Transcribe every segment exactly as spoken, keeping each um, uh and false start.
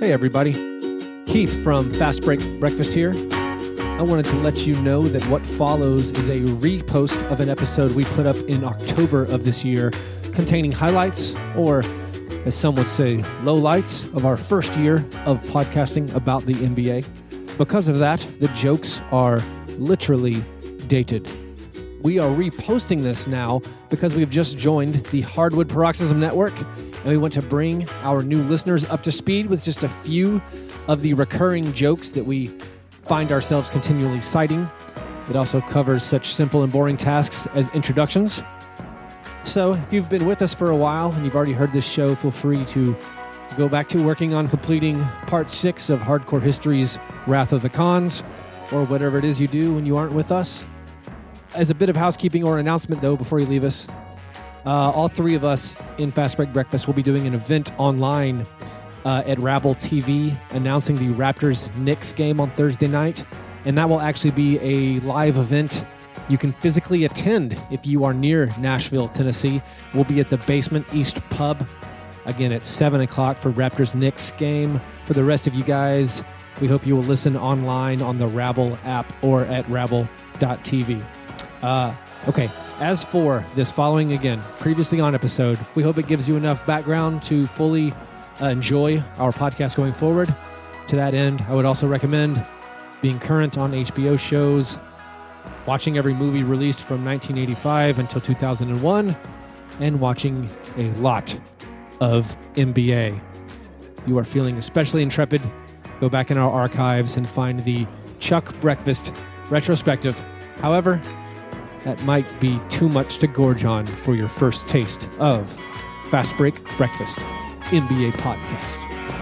Hey everybody, Keith from Fast Break Breakfast here. I wanted to let you know that what follows is a repost of an episode we put up in October of this year containing highlights, or as some would say, lowlights of our first year of podcasting about the N B A. Because of that, the jokes are literally dated. We are reposting this now because we've just joined the Hardwood Paroxysm Network, and we want to bring our new listeners up to speed with just a few of the recurring jokes that we find ourselves continually citing. It also covers such simple and boring tasks as introductions. So if you've been with us for a while and you've already heard this show, feel free to go back to working on completing part six of Hardcore History's Wrath of the Khans, or whatever it is you do when you aren't with us. As a bit of housekeeping or announcement, though, before you leave us, uh, all three of us in Fast Break Breakfast will be doing an event online uh, at Rabble T V announcing the Raptors-Knicks game on Thursday night, and that will actually be a live event you can physically attend if you are near Nashville, Tennessee. We'll be at the Basement East Pub, again at seven o'clock for Raptors-Knicks game. For the rest of you guys, we hope you will listen online on the Rabble app or at rabble dot t v. Uh, okay, as for this following, again, previously on episode, we hope it gives you enough background to fully uh, enjoy our podcast going forward. To that end, I would also recommend being current on H B O shows, watching every movie released from nineteen eighty-five until two thousand one, and watching a lot of N B A. You are feeling especially intrepid, go back in our archives and find the Chuck Breakfast retrospective. However, that might be too much to gorge on for your first taste of Fast Break Breakfast N B A podcast.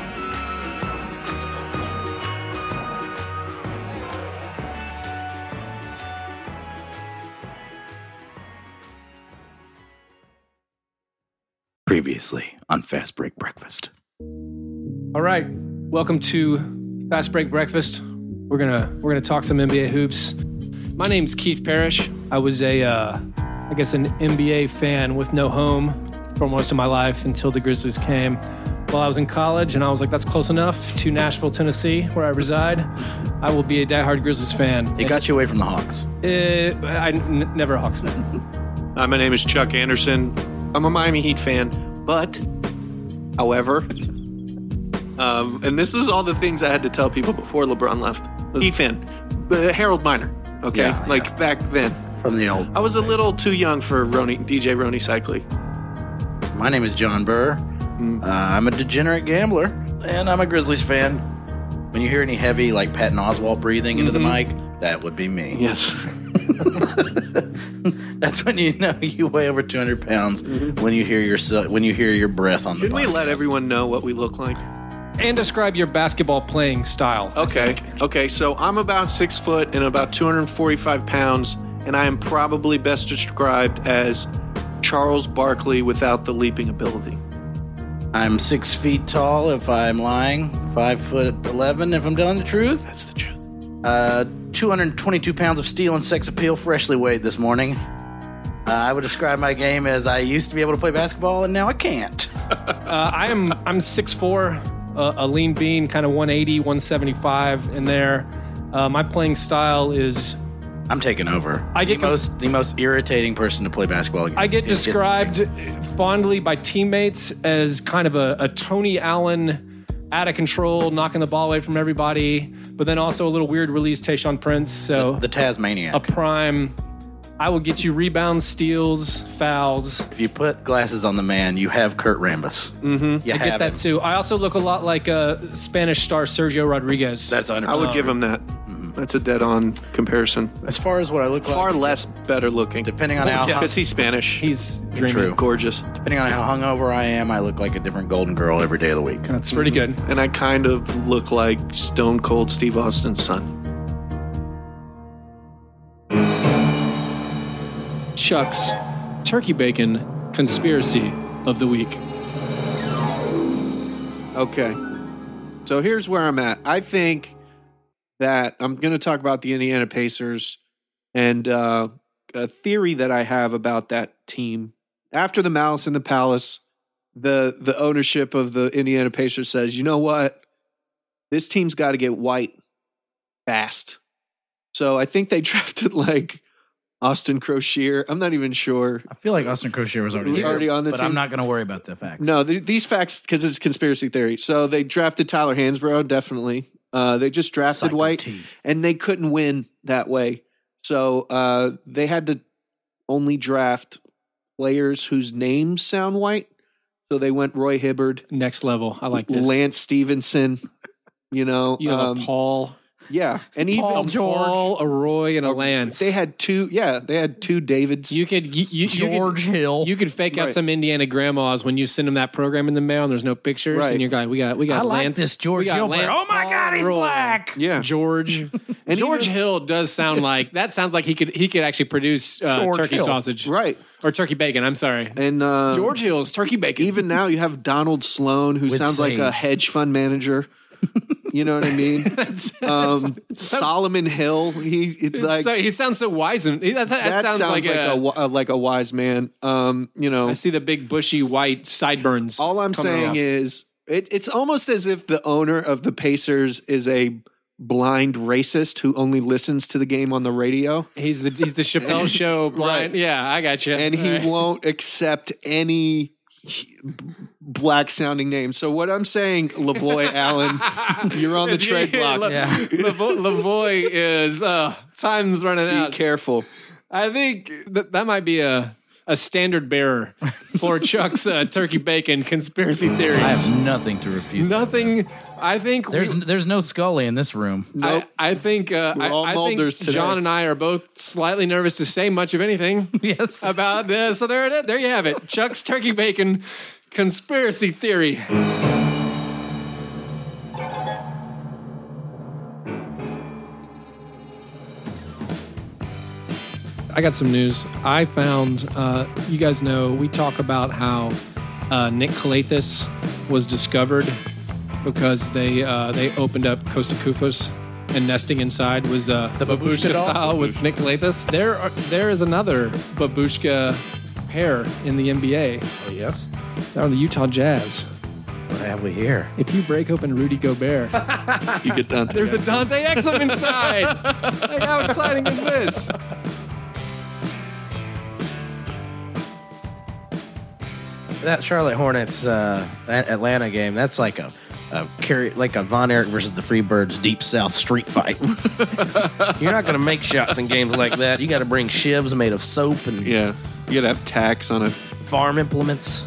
Previously on Fast Break Breakfast. All right, welcome to Fast Break Breakfast. We're gonna we're gonna talk some N B A hoops. My name's Keith Parrish. I was a, uh, I guess, an N B A fan with no home for most of my life until the Grizzlies came while I was in college, and I was like, that's close enough to Nashville, Tennessee, where I reside. I will be a diehard Grizzlies fan. It got you away from the Hawks. Uh, I n- never a Hawks fan. Hi, my name is Chuck Anderson. I'm a Miami Heat fan, but, however, um, and this is all the things I had to tell people before LeBron left. Heat fan, uh, Harold Miner. Okay, Yeah, like yeah. back then. From the old I was a days. little too young for Roni, D J Roni Cycli. My name is John Burr. Mm. Uh, I'm a degenerate gambler, and I'm a Grizzlies fan. When you hear any heavy, like Patton Oswalt breathing into Mhm. the mic, that would be me. Yes. That's when you know you weigh over two hundred pounds, Mhm. when you hear your when you hear your breath on Shouldn't the podcast. we let everyone know what we look like? And describe your basketball playing style. Okay. Okay, so I'm about six foot and about two hundred forty-five pounds, and I am probably best described as Charles Barkley without the leaping ability. I'm six feet tall if I'm lying, five foot eleven if I'm telling the truth. That's the truth. Uh, two hundred twenty-two pounds of steel and sex appeal, freshly weighed this morning. Uh, I would describe my game as I used to be able to play basketball, and now I can't. Uh, I am I'm six foot four, uh, a lean bean, kind of one eighty, one seventy-five in there. Uh, my playing style is I'm taking over. I get the most the most irritating person to play basketball against. I get is- is described fondly by teammates as kind of a, a Tony Allen, out of control, knocking the ball away from everybody, but then also a little weird release Tayshaun Prince. So the, the Tasmaniac. a prime. I will get you rebounds, steals, fouls. If you put glasses on the man, you have Kurt Rambis. Mm-hmm. You I have get that him. too. I also look a lot like a Spanish star Sergio Rodriguez. That's one hundred I percent. would give him that. That's a dead-on comparison. As far as what I look like, Far less better looking. depending on how Yeah. Because he's Spanish. He's dreamy. True. gorgeous. depending on how hungover I am, I look like a different golden girl every day of the week. That's pretty good. And I kind of look like Stone Cold Steve Austin's son. Chuck's turkey bacon conspiracy of the week. Okay. So here's where I'm at. I think that I'm going to talk about the Indiana Pacers and uh, a theory that I have about that team. After the Malice in the Palace, the the ownership of the Indiana Pacers says, you know what? this team's got to get White fast. So I think they drafted like Austin Crocier. I'm not even sure. I feel like Austin Crocier was already, already on the but team. I'm not going to worry about the facts. No, th- these facts, because it's conspiracy theory. So they drafted Tyler Hansbrough, definitely. Uh, they just drafted Psycho White, T. and they couldn't win that way. So uh, they had to only draft players whose names sound white. So they went Roy Hibbard, Next level. I like this. Lance Stevenson, you know. You have um, a Paul, yeah, and even a Paul, a Roy, and a Lance. They had two, yeah, they had two Davids. You could you, you, George you could, Hill. You could fake out Right. some Indiana grandmas when you send them that program in the mail, and there's no pictures, Right. and you're going, we got we got I like Lance, this George we got Hill player. Lance, Oh my Paul, God, he's Roy. black. yeah. George. And George even- Hill does sound like that. Sounds like he could he could actually produce uh, George turkey Hill. sausage, Right. or turkey bacon. I'm sorry, And uh, George Hill's turkey bacon. even now you have Donald Sloan, who With sounds like a sage. hedge fund manager. You know what I mean? That's- um, so- Solomon Hill. He it, like so he sounds so wise, and he, that, that, that sounds, like, like a. a, wi- uh, like a wise man. Um, you know, I see the big bushy white sideburns. all I'm coming saying off. is it, it's almost as if the owner of the Pacers is a blind racist who only listens to the game on the radio, he's the he's the Chappelle Show blind. Right. Yeah, I got you. and he All right. won't accept any black sounding name. So what I'm saying, Lavoy Allen, you're on the It's- trade block. La- Yeah. Lavo- Lavoy is uh, time's running Be out. careful. I think that that might be a a standard bearer for Chuck's uh, turkey bacon conspiracy I theories. have nothing to refute. Nothing. I think There's we, there's no Scully in this room. Nope. I, I think uh, We're I, all I think Mulders today. John and I are both slightly nervous to say much of anything Yes. about this. So there it is. There you have it. Chuck's turkey bacon conspiracy theory. I got some news. I found, uh, you guys know, we talk about how uh, Nick Calathis was discovered because they uh, they opened up Costa Kufos and nesting inside was uh, the babushka doll? style was Nick Calathis. There, are, there is another babushka pair in the N B A. Oh, yes. They're on the Utah Jazz. What have we here? If you break open Rudy Gobert, You get done. there's the Dante Exum inside. Like, how exciting is this? That Charlotte Hornets uh, Atlanta game, that's like a, a carry, like a Von Erich versus the Freebirds Deep South street fight. You're not going to make shots in games like that. You got to bring shivs made of soap and Yeah, you gotta have tacks on a. farm implements.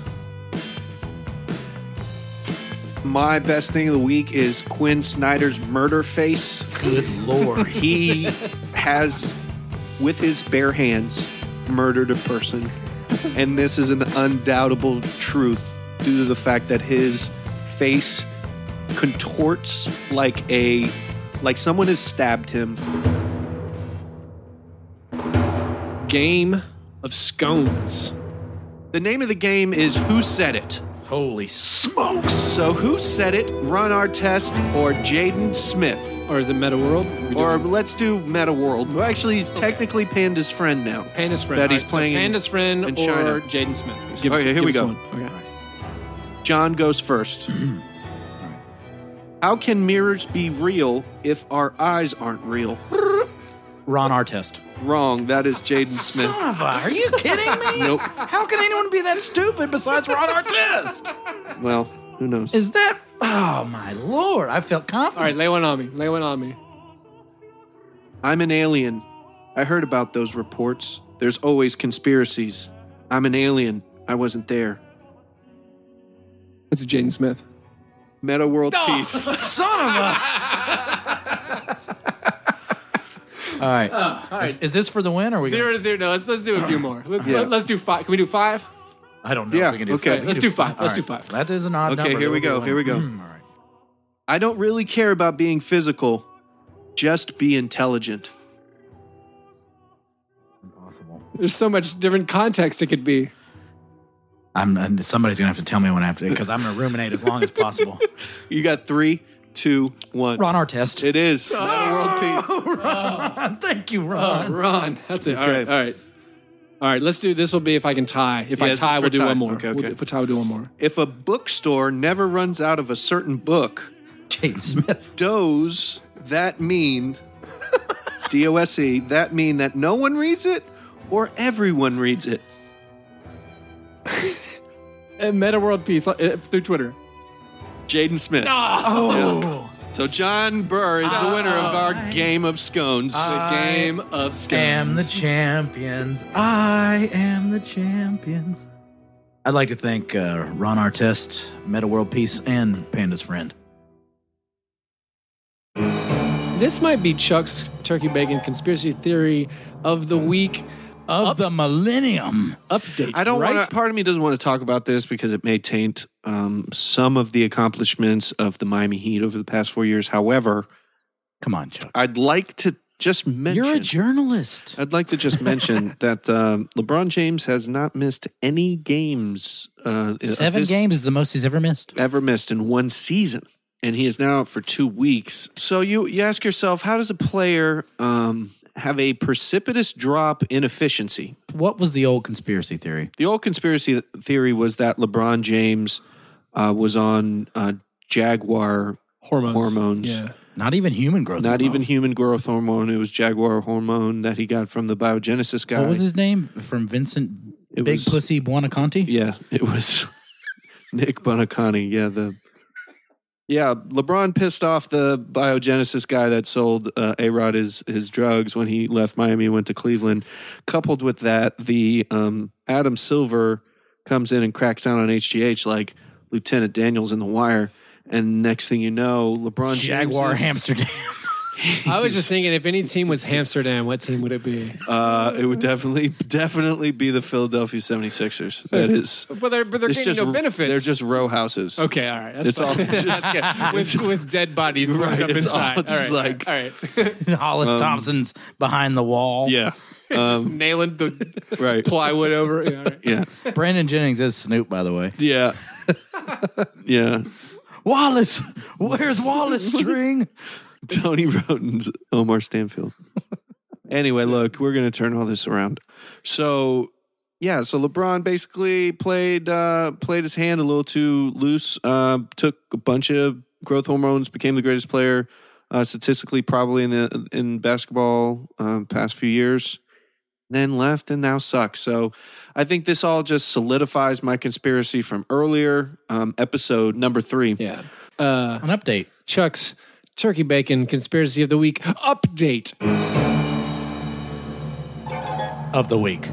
My best thing of the week is Quinn Snyder's murder face. Good Lord. He has, with his bare hands, murdered a person. And this is an undoubtable truth due to the fact that his face contorts like a like someone has stabbed him. Game of scones. The name of the game is Who Said It? Holy smokes. So who said it? Run our test or Jaden Smith? Or is it Meta World? Or let's do Meta World. Well, actually, he's technically Panda's friend now. Panda's friend. That he's All right, so playing in- Panda's friend in or China. Jaden Smith. Give Okay, us- here give we us go. one. Okay. John goes first. How can mirrors be real if our eyes aren't real? Ron Artest. Wrong. That is Jaden Smith. Son of a, are you kidding me? Nope. How can anyone be that stupid besides Ron Artest? Well, who knows? Is that, oh my Lord, I felt confident. All right, lay one on me. Lay one on me. I'm an alien. I heard about those reports. There's always conspiracies. I'm an alien. I wasn't there. It's Jaden Smith. Meta World Peace. Son of a. All right. All right. Is, is this for the win or are we Zero gonna, to zero. No, let's let's do a few more. Let's Yeah. let, let's do five. Can we do five? I don't know Yeah, if we can do okay. five. We Let's can do five. All Let's do right. five. That is an odd Okay, number. here we It'll go, be here we go. one. All right. I don't really care about being physical. Just be intelligent. Impossible. There's so much different context it could be. I'm uh, somebody's gonna have to tell me when I have to because I'm gonna ruminate as long as possible. You got three, two, one. Ron Artest. It is. Meta World Peace. Ron. Thank you, Oh, Ron. Ron. That's it. All right. Okay. All right. All right. Let's do this. Will be if I can tie. If Yeah, I this is tie, for we'll do tie. one more. Okay, We'll okay. do- if we tie, we'll do one more. If a bookstore never runs out of a certain book, Jaden Smith. Does that mean, D O S E, that mean that no one reads it or everyone reads it? And Meta World Peace uh, through Twitter. Jaden Smith. Oh. Yeah. So John Burr is the winner of our game of scones. The game of scones. I am the champions. I am the champions. I'd like to thank uh, Ron Artest, Meta World Peace, and Panda's friend. This might be Chuck's turkey bacon conspiracy theory of the week. Of Up- the millennium. Update. I don't right? want to, part of me doesn't want to talk about this because it may taint um, some of the accomplishments of the Miami Heat over the past four years. However, Come on, Chuck. I'd like to just mention. You're a journalist. I'd like to just mention that um, LeBron James has not missed any games. Uh, Seven this- games is the most he's ever missed. ever missed in one season, and he is now out for two weeks. So you you ask yourself, how does a player um, have a precipitous drop in efficiency? What was the old conspiracy theory? The old conspiracy theory was that LeBron James uh, was on uh, Jaguar hormones. hormones. Yeah. Not even human growth. Not hormone. even human growth hormone. It was Jaguar hormone that he got from the biogenesis guy. What was his name? From Vincent It Big was- Pussy Buonaconti? Yeah, it was Nick Buonaconti. Yeah, the yeah LeBron pissed off the biogenesis guy that sold uh, A-Rod his his drugs when he left Miami and went to Cleveland. Coupled with that, the um, Adam Silver comes in and cracks down on H G H like Lieutenant Daniels in The Wire. And next thing you know, LeBron Jaguar James is- Amsterdam. I was just thinking, if any team was Amsterdam, what team would it be? Uh, it would definitely definitely be the Philadelphia seventy-sixers. That is. But they're but they're It's getting just no benefits. They're just row houses. Okay, all right. That's It's all fine. just- That's good. with, with dead bodies burned Right, up it's all inside. just all right, like- all right. Hollis Um, Thompson's behind the wall. Yeah. Um, Nailing the right. plywood over. Yeah, all right. Yeah. Brandon Jennings is Snoop, by the way. Yeah. Yeah. Wallace! Where's Wallace string? Tony Roden's Omar Stanfield. Anyway, look, we're going to turn all this around. So, yeah, so LeBron basically played uh, played his hand a little too loose, uh, took a bunch of growth hormones, became the greatest player uh, statistically probably in the in basketball um, past few years, then left and now sucks. So I think this all just solidifies my conspiracy from earlier, um, episode number three. Yeah. Uh, An update. Chuck's turkey bacon conspiracy of the week update. Of the week.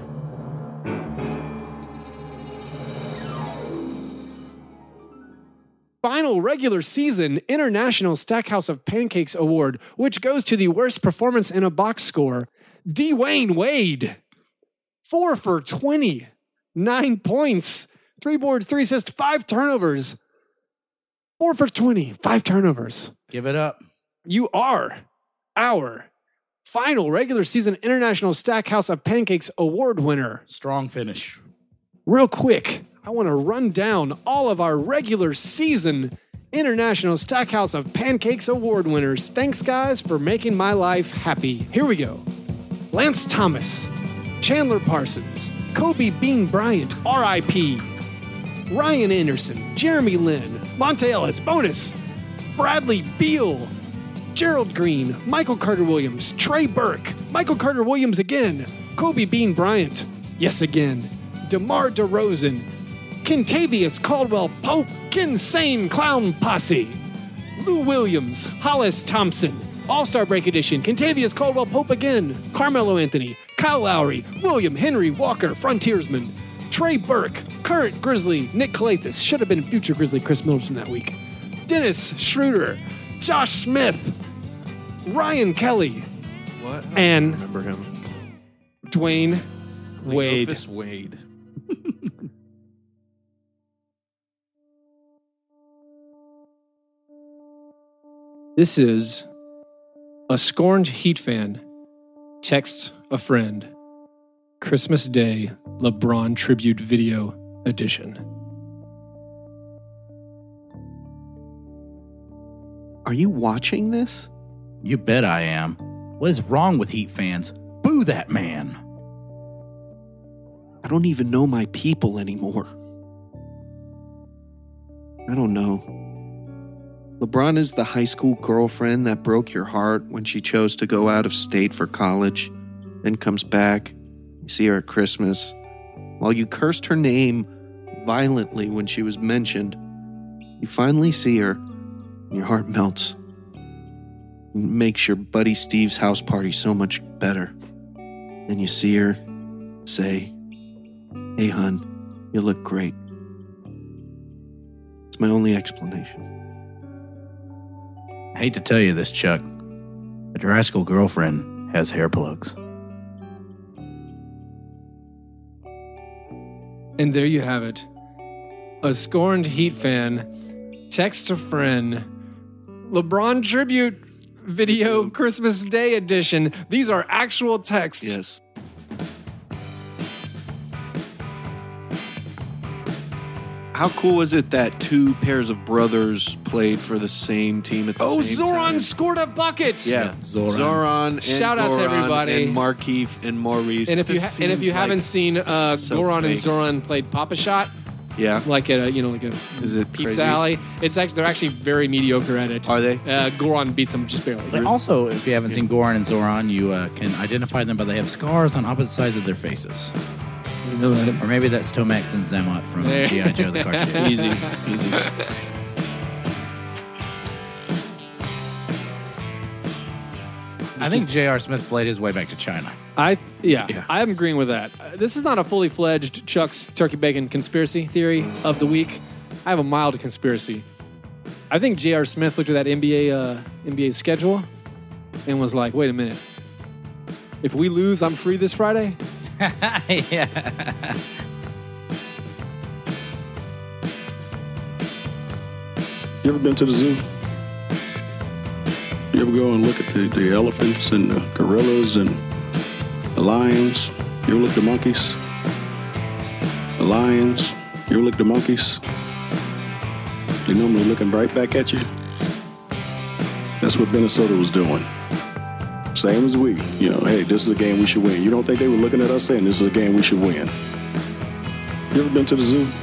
Final regular season International Stackhouse of Pancakes Award, which goes to the worst performance in a box score. Dwayne Wade, four for twenty, nine points, three boards, three assists, five turnovers. Four for twenty, five turnovers. Give it up. You are our final regular season International Stackhouse of Pancakes Award winner. Strong finish. Real quick, I want to run down all of our regular season International Stackhouse of Pancakes Award winners. Thanks, guys, for making my life happy. Here we go. Lance Thomas, Chandler Parsons, Kobe Bean Bryant, R I P, Ryan Anderson, Jeremy Lin, Monte Ellis, bonus, Bradley Beal, Gerald Green, Michael Carter-Williams, Trey Burke, Michael Carter-Williams again, Kobe Bean Bryant, yes again, DeMar DeRozan, Kentavious Caldwell-Pope, Insane Clown Posse, Lou Williams, Hollis Thompson, All-Star Break Edition, Kentavious Caldwell-Pope again, Carmelo Anthony, Kyle Lowry, William Henry Walker, Frontiersman, Trey Burke, current Grizzly, Nick Calathis, should have been future Grizzly Chris Middleton that week, Dennis Schroeder, Josh Smith, Ryan Kelly, What? and Remember him. Dwayne Wade. Leofus Wade. This is a scorned Heat fan texts a friend. Christmas Day LeBron Tribute Video Edition. Are you watching this? You bet I am. What is wrong with Heat fans? Boo that man. I don't even know my people anymore. I don't know. LeBron is the high school girlfriend that broke your heart when she chose to go out of state for college, then comes back. You see her at Christmas. While you cursed her name violently when she was mentioned, you finally see her, and your heart melts. It makes your buddy Steve's house party so much better. Then you see her, say, "Hey, hun, you look great." It's my only explanation. I hate to tell you this, Chuck, but your high school girlfriend has hair plugs. And there you have it. A scorned Heat fan texts a friend. LeBron tribute video Christmas Day edition. These are actual texts. Yes. How cool is it that two pairs of brothers played for the same team at the Oh, same Zoran time? scored a bucket. Yeah, Yeah, Zoran. Zoran and Shout out to Goran everybody. and Markieff and Maurice. And if you This ha- and if you seems haven't like- seen uh, so Goran and fake. Zoran played Papa Shot, yeah, like at a you know like a Is it pizza crazy? alley, it's actually they're actually very mediocre at it. Are they? Uh, Goran beats them just barely. But also, if you haven't seen Goran and Zoran, you uh, can identify them by they have scars on opposite sides of their faces. You know that. Or maybe that's Tomax and Zammot from There. G I. Joe the cartoon. easy, easy. I think J R. Smith played his way back to China. I yeah, Yeah. I'm agreeing with that. Uh, This is not a fully fledged Chuck's turkey bacon conspiracy theory of the week. I have a mild conspiracy. I think J R. Smith looked at that N B A uh, N B A schedule and was like, "Wait a minute. If we lose, I'm free this Friday." Yeah. You ever been to the zoo? You ever go and look at the, the elephants and the gorillas and the lions? You ever look at the monkeys? The lions? You ever look at the monkeys? They normally looking right back at you. That's what Minnesota was doing. Same as we. You know, hey, this is a game we should win. You don't think they were looking at us saying this is a game we should win? You ever been to the zoo?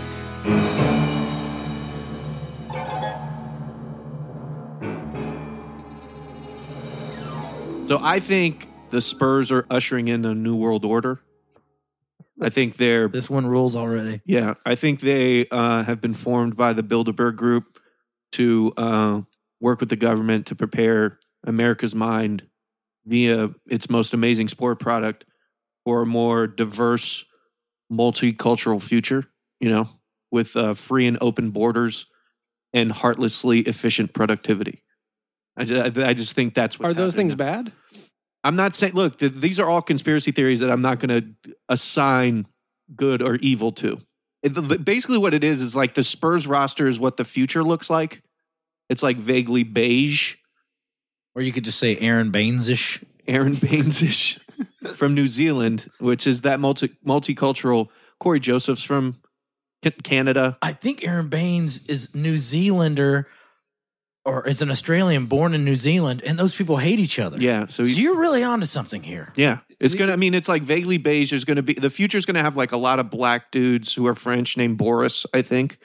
So I think the Spurs are ushering in a new world order. I think they're This one rules already. yeah. I think they uh, have been formed by the Bilderberg Group to uh, work with the government to prepare America's mind via its most amazing sport product for a more diverse, multicultural future. You know, with uh, free and open borders and heartlessly efficient productivity. I just, I just think that's what Are those things bad? I'm not saying, look, th- these are all conspiracy theories that I'm not going to assign good or evil to. It, the, basically, what it is is like the Spurs roster is what the future looks like. It's like vaguely beige, Or you could just say Aaron Baines-ish. Aaron Baines-ish from New Zealand, which is that multi- multicultural. Corey Joseph's from Ca- Canada. I think Aaron Baines is New Zealander or is an Australian born in New Zealand, and those people hate each other. Yeah, so So he's, you're really onto something here. yeah, it's gonna. I mean, it's like vaguely beige. There's gonna be the future's gonna have like a lot of black dudes who are French named Boris, I think.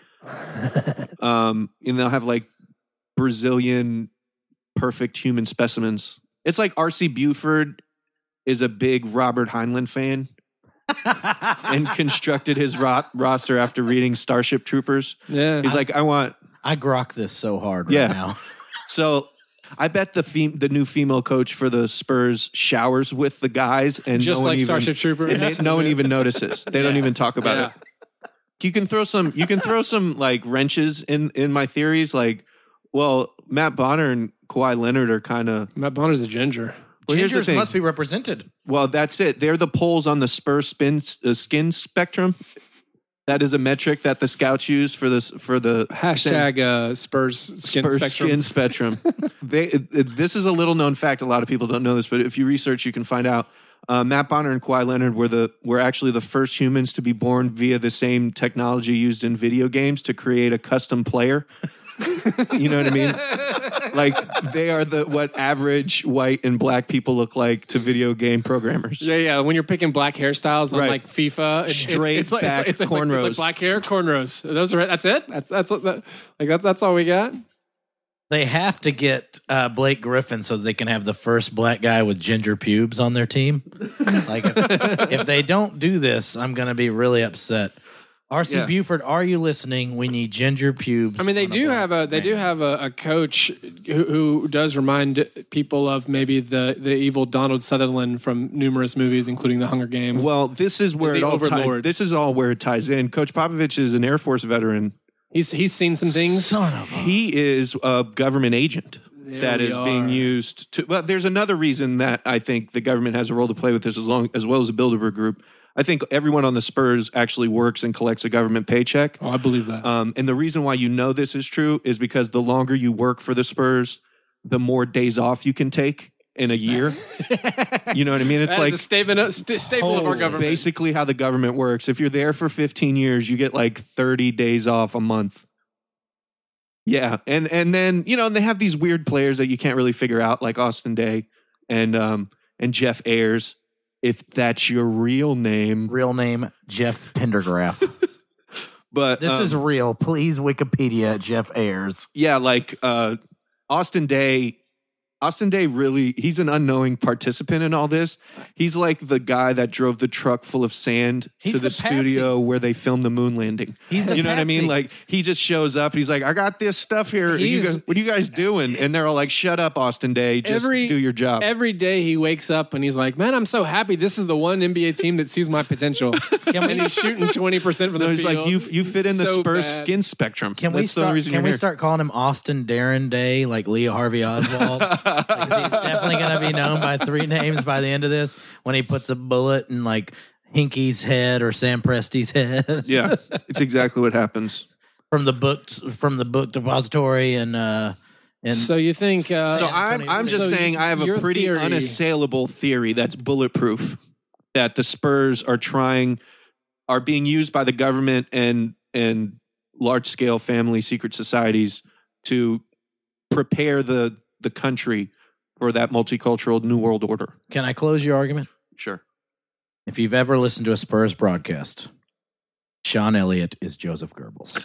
um, and they'll have like Brazilian perfect human specimens. It's like R C Buford is a big Robert Heinlein fan and constructed his ro- roster after reading Starship Troopers. Yeah. He's like, I want. I grok this so hard right Yeah. now. So I bet the fem- the new female coach for the Spurs showers with the guys, and Just no one like even, Starship Troopers. and they- no one even notices. They don't Yeah. even talk about Yeah. it. You can throw some. You can throw some like wrenches in in my theories. Like, well, Matt Bonner and Kawhi Leonard are kind of. Matt Bonner's a ginger. Well, here's the Gingers thing. must be represented. Well, that's it. They're the poles on the Spurs spin uh, skin spectrum. That is a metric that the scouts use for this for the Hashtag uh, Spurs skin Spurs spectrum. skin spectrum. they, it, it- this is a little known fact. A lot of people don't know this, but if you research, you can find out. Uh, Matt Bonner and Kawhi Leonard were the were actually the first humans to be born via the same technology used in video games to create a custom player. You know what I mean? Like they are the what average white and black people look like to video game programmers. Yeah, yeah. When you're picking black hairstyles on Right. like FIFA, it- it- Straight it's like, back it's like, it's like, it's like cornrows. black hair, cornrows. Those are that's it. That's that's that, like that's that's all we got. They have to get uh, Blake Griffin so they can have the first black guy with ginger pubes on their team. Like, if, if they don't do this, I'm going to be really upset. R C Yeah. Buford, are you listening? We need ginger pubes. I mean, they on do black have a they do man. have a, a coach who, who does remind people of maybe the, the evil Donald Sutherland from numerous movies, including The Hunger Games. Well, this is where the it all ties. overlord. This is all where it ties in. Coach Popovich is an Air Force veteran. he's he's seen some things. Son of a... He is a government agent There that we is are. being used to. Well, there's another reason that I think the government has a role to play with this, as long as well as the Bilderberg Group. I think everyone on the Spurs actually works and collects a government paycheck. Oh, I believe that. Um, and the reason why you know this is true is because the longer you work for the Spurs, the more days off you can take in a year. You know what I mean? It's That is like a statement, of- st- staple of our it's government. basically how the government works. If you're there for fifteen years, you get like thirty days off a month. Yeah, and and then you know and they have these weird players that you can't really figure out, like Austin Day and um and Jeff Ayers, if that's your real name. Real name, Jeff Pendergraph. But This um, is real. Please Wikipedia Jeff Ayers. yeah, like uh, Austin Day. Austin Day really, he's an unknowing participant in all this. He's like the guy that drove the truck full of sand He's to the, the patsy. studio where they filmed the moon landing. He's the you know what I mean? patsy. Like he just shows up. He's like, I got this stuff here. You He's- guys, what are you guys doing? And they're all like, shut up, Austin Day. Just Every- do your job. Every day he wakes up and he's like, man, I'm so happy. This is the one N B A team that sees my potential. and he's shooting twenty percent from the no, he's field. like, you you fit in the So Spurs bad. skin spectrum. Can we That's the start? reason Can you're we here. start calling him Austin Darren Day, like Leo Harvey Oswald? Because he's definitely going to be known by three names by the end of this. When he puts a bullet in like Hinky's head or Sam Presti's head. Yeah, it's exactly what happens. from the book from the book depository and uh and So you think? Uh, So I'm I'm just so saying I have a your pretty theory- unassailable theory that's bulletproof, that the Spurs are trying are being used by the government and and large scale family secret societies to prepare the the country for that multicultural new world order. can I close your argument? Sure. If you've ever listened to a Spurs broadcast, Sean Elliott is Joseph Goebbels.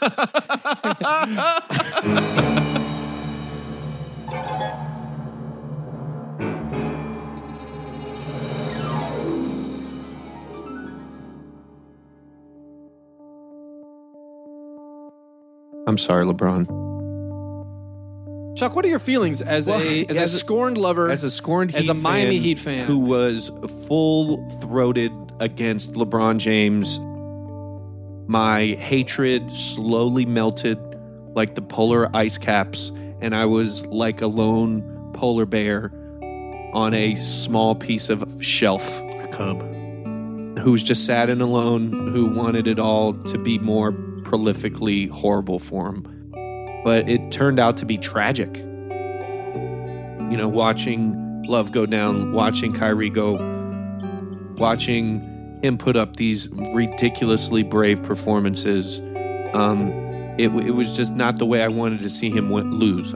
I'm sorry, LeBron. Chuck, what are your feelings as Well, a as, as a a- scorned lover? As a scorned As Heat a Miami fan Heat fan. who was full-throated against LeBron James, my hatred slowly melted like the polar ice caps, and I was like a lone polar bear on a small piece of shelf, A cub. who's just sad and alone, who wanted it all to be more prolifically horrible for him. But it turned out to be tragic. You know, watching Love go down, watching Kyrie go, watching him put up these ridiculously brave performances. Um, it, it was just not the way I wanted to see him win- lose.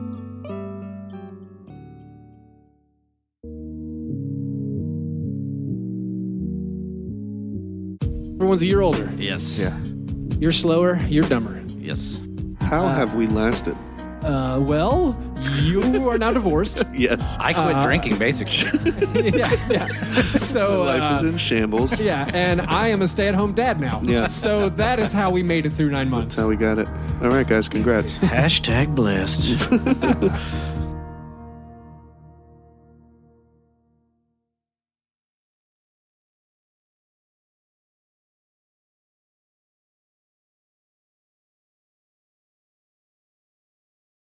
Everyone's a year older. Yes. Yeah. You're slower. You're dumber. Yes. How have we lasted? Uh, well, you are now divorced. Yes. I quit Uh, drinking, basically. yeah, yeah. So Life uh, is in shambles. yeah, and I am a stay-at-home dad now. Yeah. So that is how we made it through nine months. That's how we got it. All right, guys. Congrats. Hashtag blessed.